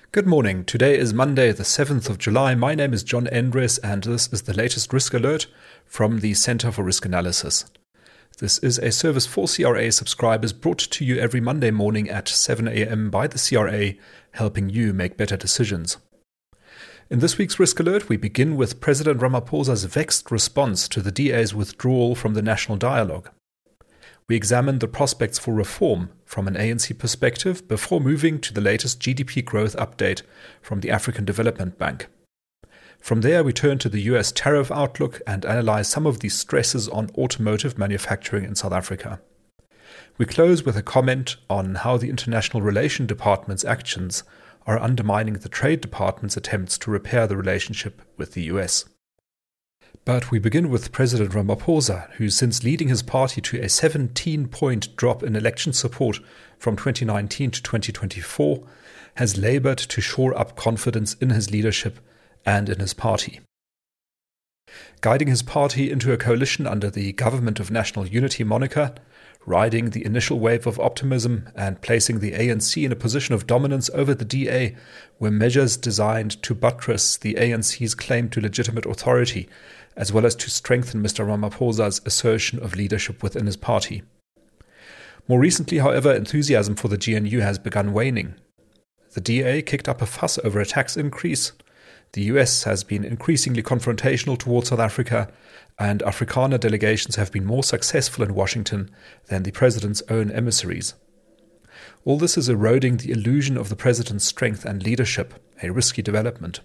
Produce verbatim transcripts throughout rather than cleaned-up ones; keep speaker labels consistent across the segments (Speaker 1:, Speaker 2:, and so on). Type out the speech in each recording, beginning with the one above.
Speaker 1: Good morning. Today is Monday, the seventh of July. My name is John Endres, and this is the latest risk alert from the Center for Risk Analysis. This is a service for C R A subscribers brought to you every Monday morning at seven a.m. by the C R A, helping you make better decisions. In this week's risk alert, we begin with President Ramaphosa's vexed response to the D A's withdrawal from the national dialogue. We examine the prospects for reform from an A N C perspective before moving to the latest G D P growth update from the African Development Bank. From there, we turn to the U S tariff outlook and analyze some of the stresses on automotive manufacturing in South Africa. We close with a comment on how the International Relations Department's actions are undermining the Trade Department's attempts to repair the relationship with the U S. But we begin with President Ramaphosa, who since leading his party to a seventeen-point drop in election support from twenty nineteen to twenty twenty-four, has laboured to shore up confidence in his leadership and in his party. Guiding his party into a coalition under the Government of National Unity moniker, riding the initial wave of optimism and placing the A N C in a position of dominance over the D A were measures designed to buttress the A N C's claim to legitimate authority, as well as to strengthen Mister Ramaphosa's assertion of leadership within his party. More recently, however, enthusiasm for the G N U has begun waning. The D A kicked up a fuss over a tax increase. The U S has been increasingly confrontational towards South Africa, and Afrikaner delegations have been more successful in Washington than the president's own emissaries. All this is eroding the illusion of the president's strength and leadership, a risky development.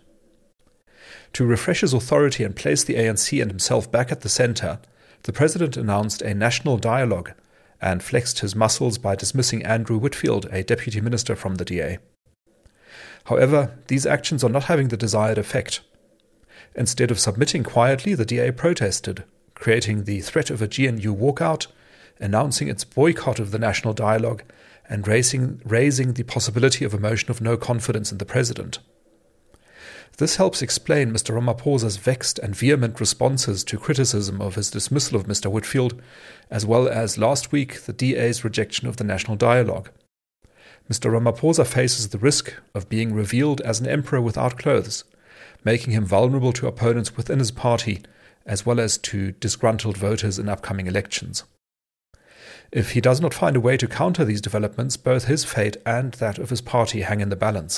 Speaker 1: To refresh his authority and place the A N C and himself back at the center, the president announced a national dialogue and flexed his muscles by dismissing Andrew Whitfield, a deputy minister from the D A. However, these actions are not having the desired effect. Instead of submitting quietly, the D A protested, creating the threat of a G N U walkout, announcing its boycott of the national dialogue, and raising, raising the possibility of a motion of no confidence in the president. This helps explain Mister Ramaphosa's vexed and vehement responses to criticism of his dismissal of Mister Whitfield, as well as last week the D A's rejection of the national dialogue. Mister Ramaphosa faces the risk of being revealed as an emperor without clothes, making him vulnerable to opponents within his party, as well as to disgruntled voters in upcoming elections. If he does not find a way to counter these developments, both his fate and that of his party hang in the balance.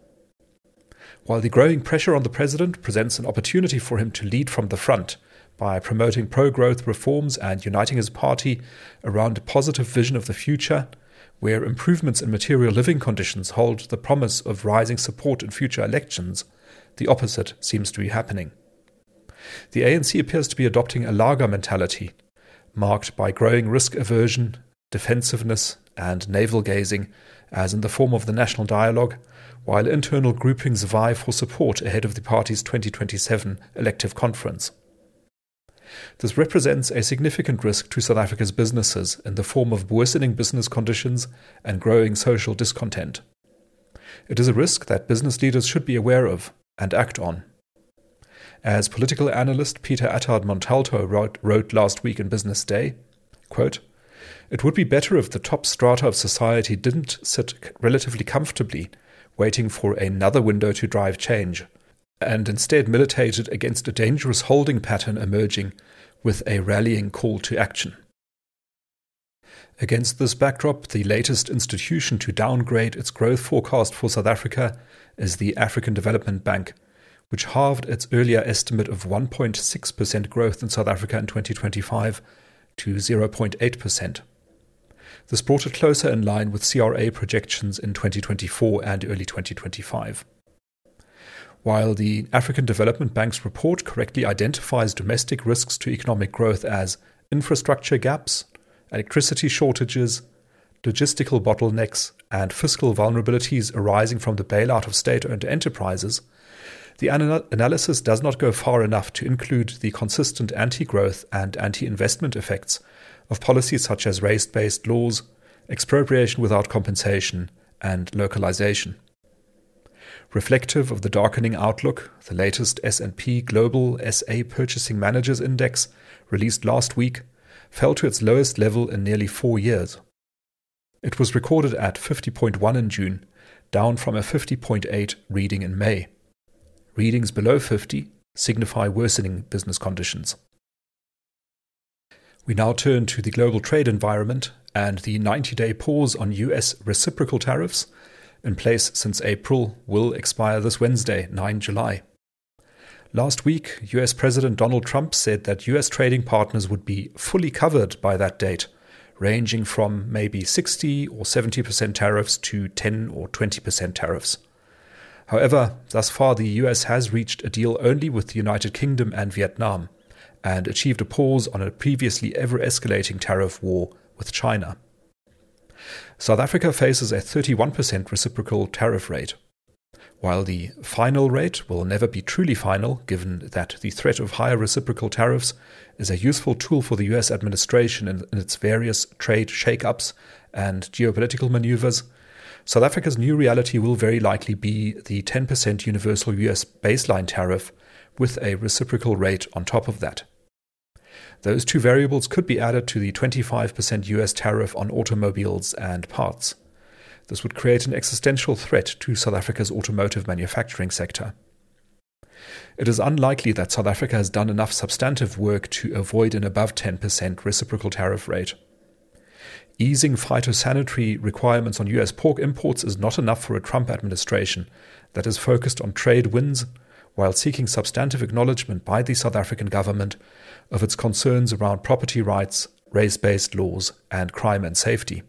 Speaker 1: While the growing pressure on the president presents an opportunity for him to lead from the front by promoting pro-growth reforms and uniting his party around a positive vision of the future, where improvements in material living conditions hold the promise of rising support in future elections, the opposite seems to be happening. The A N C appears to be adopting a Lager mentality, marked by growing risk aversion, defensiveness, and navel-gazing, as in the form of the national dialogue, while internal groupings vie for support ahead of the party's twenty twenty-seven elective conference. This represents a significant risk to South Africa's businesses in the form of worsening business conditions and growing social discontent. It is a risk that business leaders should be aware of and act on. As political analyst Peter Attard-Montalto wrote, wrote last week in Business Day, quote, "It would be better if the top strata of society didn't sit relatively comfortably waiting for another window to drive change, and instead militated against a dangerous holding pattern emerging with a rallying call to action." Against this backdrop, the latest institution to downgrade its growth forecast for South Africa is the African Development Bank, which halved its earlier estimate of one point six percent growth in South Africa in twenty twenty-five to zero point eight percent. This brought it closer in line with C R A projections in twenty twenty-four and early twenty twenty-five. While the African Development Bank's report correctly identifies domestic risks to economic growth as infrastructure gaps, electricity shortages, logistical bottlenecks, and fiscal vulnerabilities arising from the bailout of state-owned enterprises, the ana- analysis does not go far enough to include the consistent anti-growth and anti-investment effects of policies such as race-based laws, expropriation without compensation, and localization. Reflective of the darkening outlook, the latest S and P Global S A Purchasing Managers Index, released last week, fell to its lowest level in nearly four years. It was recorded at fifty point one in June, down from a fifty point eight reading in May. Readings below fifty signify worsening business conditions. We now turn to the global trade environment and the ninety-day pause on U S reciprocal tariffs, in place since April, will expire this Wednesday, the ninth of July. Last week, U S President Donald Trump said that U S trading partners would be fully covered by that date, ranging from maybe sixty or seventy percent tariffs to ten or twenty percent tariffs. However, thus far the U S has reached a deal only with the United Kingdom and Vietnam, and achieved a pause on a previously ever-escalating tariff war with China. South Africa faces a thirty-one percent reciprocal tariff rate. While the final rate will never be truly final, given that the threat of higher reciprocal tariffs is a useful tool for the U S administration in, in its various trade shake-ups and geopolitical maneuvers, South Africa's new reality will very likely be the ten percent universal U S baseline tariff with a reciprocal rate on top of that. Those two variables could be added to the twenty-five percent U S tariff on automobiles and parts. This would create an existential threat to South Africa's automotive manufacturing sector. It is unlikely that South Africa has done enough substantive work to avoid an above ten percent reciprocal tariff rate. Easing phytosanitary requirements on U S pork imports is not enough for a Trump administration that is focused on trade wins while seeking substantive acknowledgement by the South African government of its concerns around property rights, race-based laws, and crime and safety.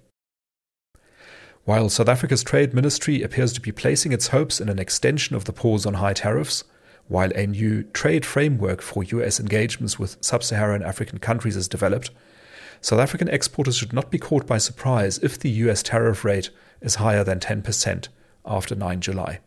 Speaker 1: While South Africa's Trade Ministry appears to be placing its hopes in an extension of the pause on high tariffs, while a new trade framework for U S engagements with sub-Saharan African countries is developed, South African exporters should not be caught by surprise if the U S tariff rate is higher than ten percent after the ninth of July.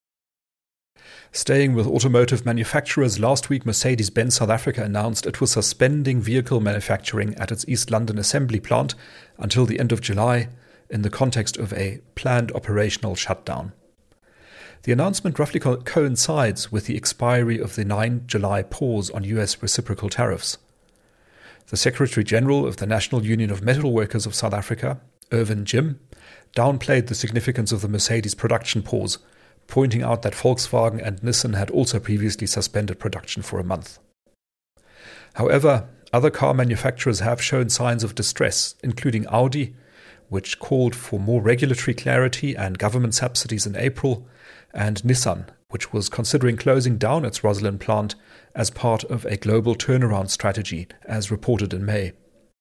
Speaker 1: Staying with automotive manufacturers, last week Mercedes-Benz South Africa announced it was suspending vehicle manufacturing at its East London assembly plant until the end of July, in the context of a planned operational shutdown. The announcement roughly co- coincides with the expiry of the ninth of July pause on U S reciprocal tariffs. The Secretary-General of the National Union of Metal Workers of South Africa, Irvin Jim, downplayed the significance of the Mercedes production pause, pointing out that Volkswagen and Nissan had also previously suspended production for a month. However, other car manufacturers have shown signs of distress, including Audi, which called for more regulatory clarity and government subsidies in April, and Nissan, which was considering closing down its Rosslyn plant as part of a global turnaround strategy, as reported in May.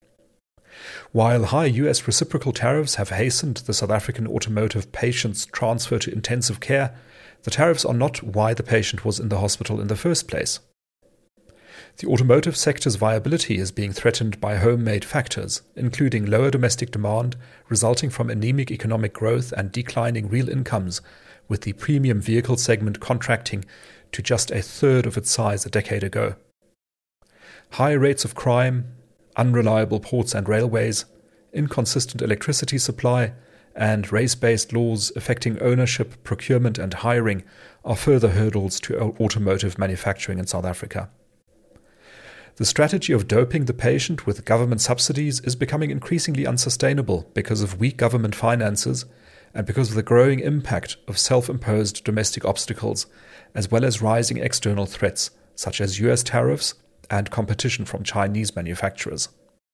Speaker 1: While high U S reciprocal tariffs have hastened the South African automotive patient's transfer to intensive care, the tariffs are not why the patient was in the hospital in the first place. The automotive sector's viability is being threatened by home-made factors, including lower domestic demand resulting from anemic economic growth and declining real incomes, with the premium vehicle segment contracting to just a third of its size a decade ago. High rates of crime, unreliable ports and railways, inconsistent electricity supply, and race-based laws affecting ownership, procurement and hiring are further hurdles to automotive manufacturing in South Africa. The strategy of doping the patient with government subsidies is becoming increasingly unsustainable because of weak government finances and because of the growing impact of self-imposed domestic obstacles, as well as rising external threats such as U S tariffs and competition from Chinese manufacturers.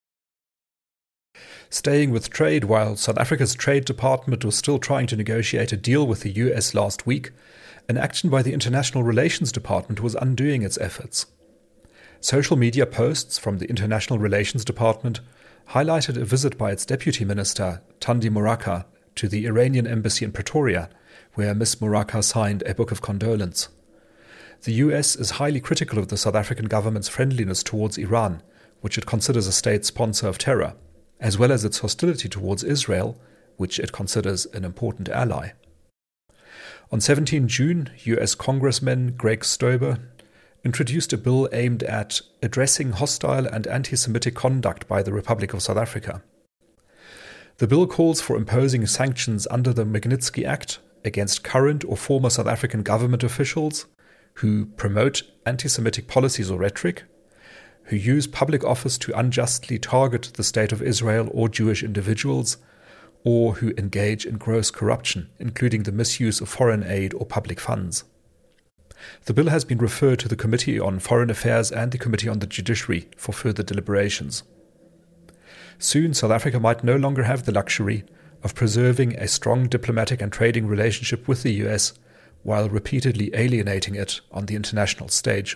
Speaker 1: Staying with trade, while South Africa's Trade Department was still trying to negotiate a deal with the U S last week, an action by the International Relations Department was undoing its efforts. Social media posts from the International Relations Department highlighted a visit by its Deputy Minister, Thandi Moraka, to the Iranian embassy in Pretoria, where Miz Moraka signed a book of condolence. The U S is highly critical of the South African government's friendliness towards Iran, which it considers a state sponsor of terror, as well as its hostility towards Israel, which it considers an important ally. On the seventeenth of June, U S Congressman Greg Stober introduced a bill aimed at addressing hostile and anti-Semitic conduct by the Republic of South Africa. The bill calls for imposing sanctions under the Magnitsky Act against current or former South African government officials who promote anti-Semitic policies or rhetoric, who use public office to unjustly target the State of Israel or Jewish individuals, or who engage in gross corruption, including the misuse of foreign aid or public funds. The bill has been referred to the Committee on Foreign Affairs and the Committee on the Judiciary for further deliberations. Soon, South Africa might no longer have the luxury of preserving a strong diplomatic and trading relationship with the U S while repeatedly alienating it on the international stage.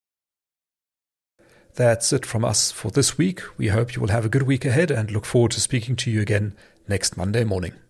Speaker 1: That's it from us for this week. We hope you will have a good week ahead and look forward to speaking to you again next Monday morning.